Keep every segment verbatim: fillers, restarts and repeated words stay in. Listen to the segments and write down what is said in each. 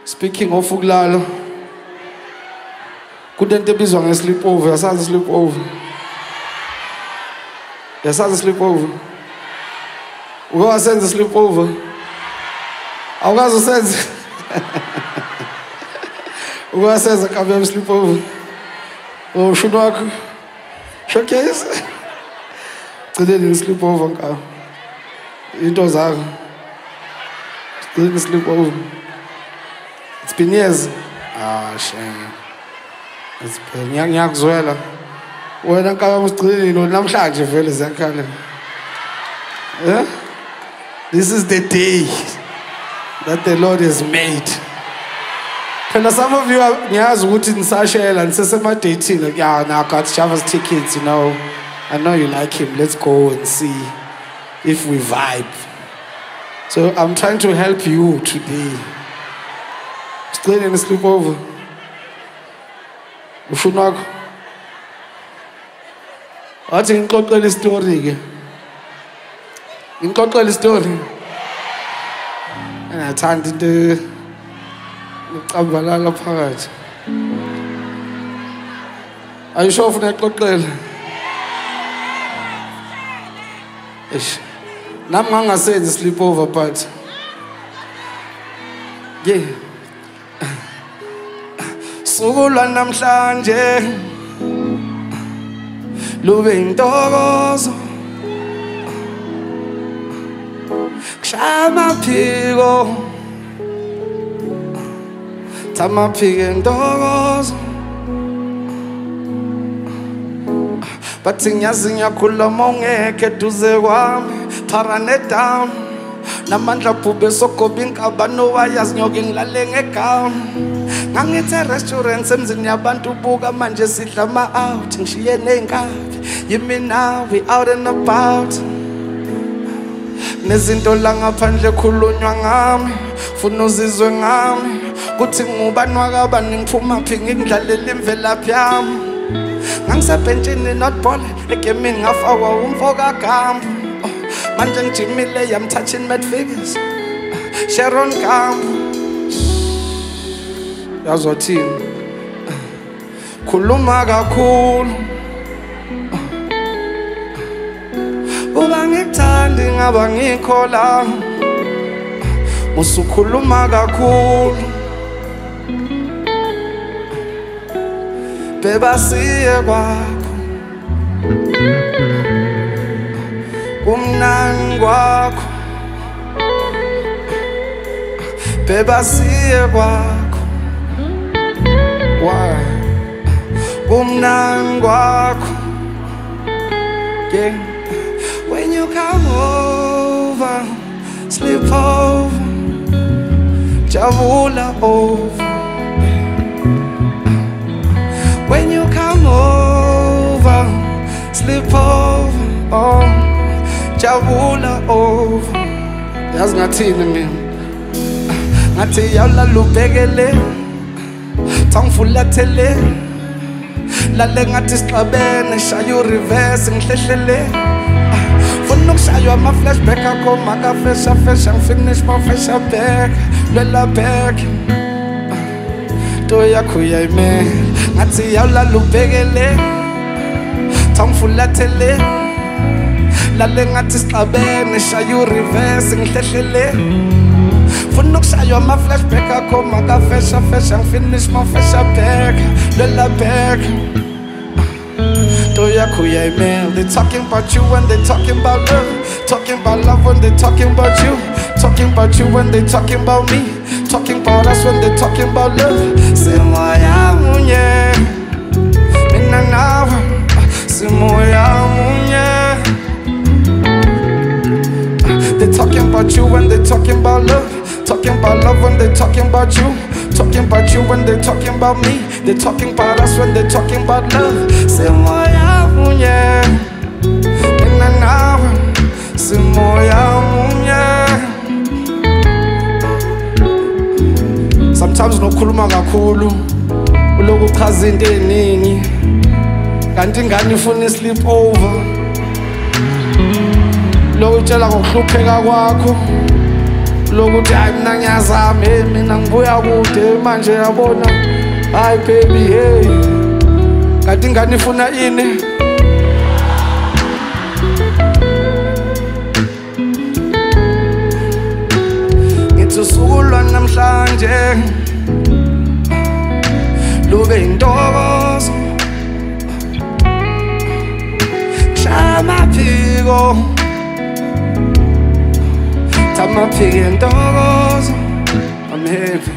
Speaking of ukulala, kudente ebizwa nge-sleep over. Yasazi sleep over? Yasazi sleep over? Uke wasenza sleep over? Awukazi usenza? Uke wasenza kabe sleep over? Oh, shuni wakho? Showcase? Gcineni sleep over nkawu. Into zakho. Gcineni sleep over. It's been years. Ah, shame. It's been ngiyakuzwela. Wena nkawu usigcinile lo namhlanje vele ziyakhala. Yeah? This is the day that the Lord has made. And some of you are ngiyazi ukuthi nisashela nisesema-dating like, yeah, now I got Java's tickets, you know. I know you like him. Let's go and see if we vibe. So I'm trying to help you today. Straight in the sleepover. Ufunako. Wathi ngixoxele story ke. Ngixoxele story. Ngathanda into ucabalala phakathi. Are you sure ufuna ngixoxele? Eish. Nami ngangasenzi sleepover but yeah. Sukulwa namhlanje lube intokozo Shama phiko Tama phike intokozo Bathi ngiyazi ngiyakhuluma ungekho eduze kwami Parane down Namandla phube sogoba inkaba nowayazi nyoke ngilale ngegama Ngangithe restaurant emzini yabantu buka manje sidla ama-out ngishiye ney'nkabi Yimi now we out and about Nezinto la ngaphandle khulunywa ngami Funa uzizwe ngami Kuthi ngubani wakabani ngiphuma phi ngikudlalela imvelaphi yami Ngangisebhentshini not ball egaming ngafakwa umfoka Gambo Manje ngijimile I'm touching mad figures Sharon Gambo Yazothini Khuluma kakhulu Uba ngikuthandi ngaba ngikho la Musukhuluma kakhulu Beba siye kwakho Kumnandi kwakho Beba siye kwakho Why? Kumnandi kwakho Yeah When you come over Sleep over Jabula over When you come over Sleep over Oh Jabula over Yazi ngathini mina Ngathi yawulala ubhekele Tangifulathele Lale ngathi sixabene shaya ureverse ngihlehlele Funa ukushaywa ama-flashback akho makafesha fesha ngifinish mafesha back Lwela back Into yakho uyayimela Ngathi yawulala ubhekele Tangifulathele Lale ngathi sixabene shaya ureverse ngihlehlele Funa ukushaywa ama-flashback akho makafesha fesha ngifinish mafesha back Lwela back Into yakho uyayimela They talking about you when they talking about love Talking about love when they talking about you Talking about you when they talking about me Talking about us when they talking about love Simoya munye Mina nawe Simoya munye They talking about you when they talking about love Talking about love when they talking about you Talking about you when they talking about me They talking about us when they talking about love Simoya munye Mina nawe Simoya munye Sometimes nokhuluma kakhulu Uloku uchaza into eningi Kanti ingane ifuna sleep over Lo utshela ngokuhlupheka kwakho lokuthi hayi mina ngiyazama, hey mina ngibuya kude manje yabona, hayi baby hey kanti ingane ifuna ini? Ngithi usukulwa namhlanje lube intokozo, shaya amaphiko tamaphiko intokozo, I'm heavy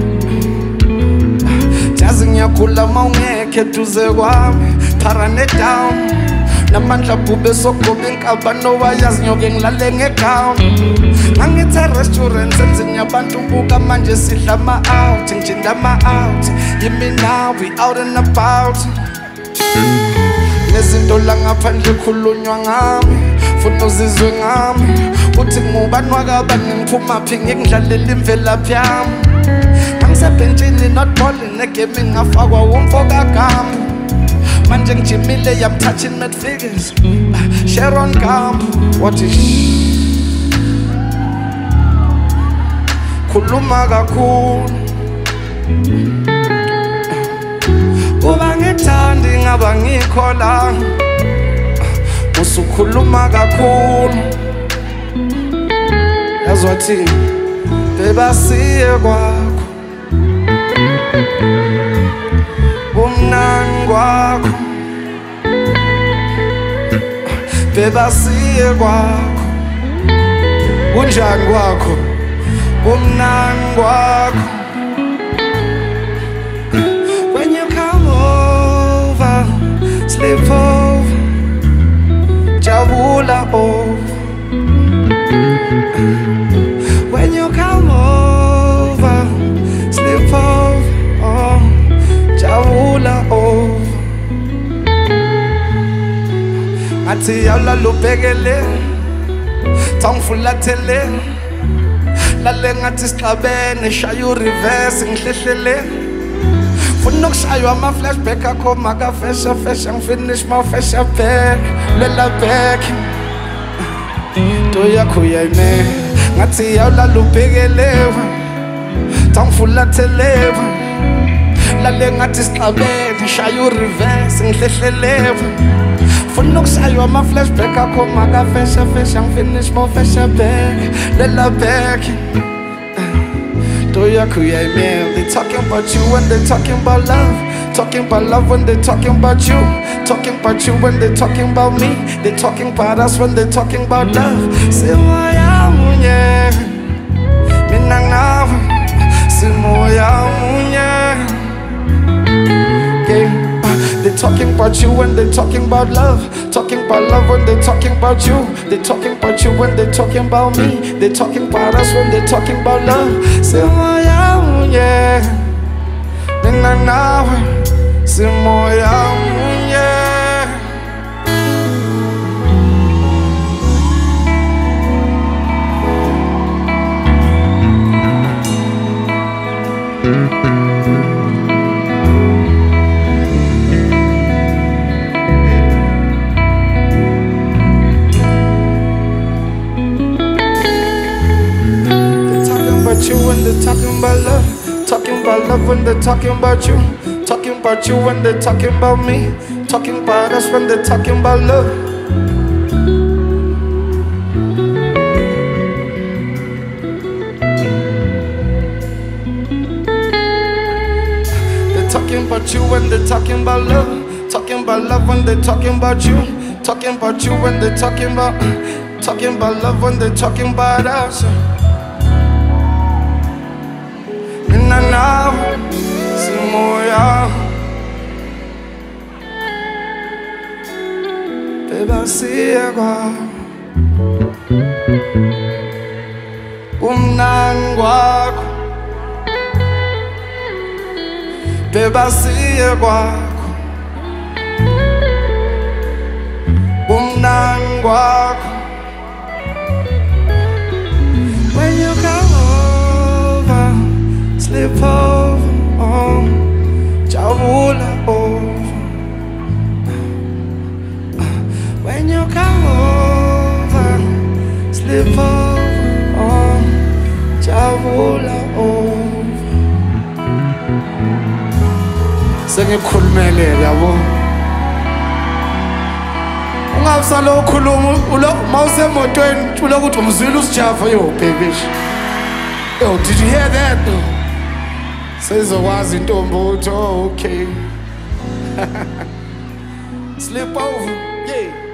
jazi ngiyakhula mawungekho eduze kwami, parane down namandla bhube sogoba inkaba nowayazi nyoke ngilale ngegown. Angithe restaurant senzini yabantu buka manje sidla ama-out, ngijinda ama-out yimi now we out and about. Nezinto la ngaphandle khulunywa ngami, funa uzizwe ngami uthi ngubani wakabani, ngiphumaphi ngikudlalela imvelaphi yami. Angisebhentshini not balling egaming ngafakwa umfoka Gambu, manje ngijimile I'm touching mad figures, Sharon Gambu. What is khuluma kakhulu kuba ngithandi ngaba ngikhola, usukhuluma kakhulu yazwa thini bebasiye kwakho, umnani kwakho bebasiye kwakho, kunjani kwakho umnani kwakho. When you come over, sleep over, jabula over. When you come over, sleep over, oh, jabula over. Ati yawla lubekele, tangfulatele, lale ngathi siqabene, shayu reverse ngihlehlele. Funa ukushaywa ama-flashback akho makafesha fesha, ngifinish mawufesha back, lela back into yakho uyayime ngathi yawulala ubhekelewe, tangifulathelewe, lale ngathi siqabene, shaya ureverse ngihlehlelewe. Funa ukushaywa ama-flashback akho makafesha fesha, ngifinish mawufesha back, lela back into yakho uyayime. They talking about you when they talking about love, talking about love when they talking about you, talking about you when they talking about me, they talking about us when they talking about love. Si moya munye mina nawe, si moya munye. They talking about you when they talking about love, talking about love when they talking about you, they talking about you when they talking about me, they talking about us when they talking about love. Si moya munye mina nawe, si moya munye. You when they're talking about love, talking about love when they're talking about you, talking about you when they're talking about me, talking about us when they're talking about love. They're talking about you when they're talking about love, talking about love when they're talking about you, talking about you when they're talking about, talking about love when they're talking about us. Mina nawe, si moya bebasiye kwakho, umnani kwakho bebasiye kwakho, umnani kwakho. When you come over, sleep over, oh, jabula over. When you come over, sleep over, oh, uyavula over sengikhulumele yabo ungabusalo ukhuluma ulo mawusemotweni ulo ukuthi umzwile usijafa yo baby yo did you hear that sezokwazi intombi uthi oh okay sleep over yeah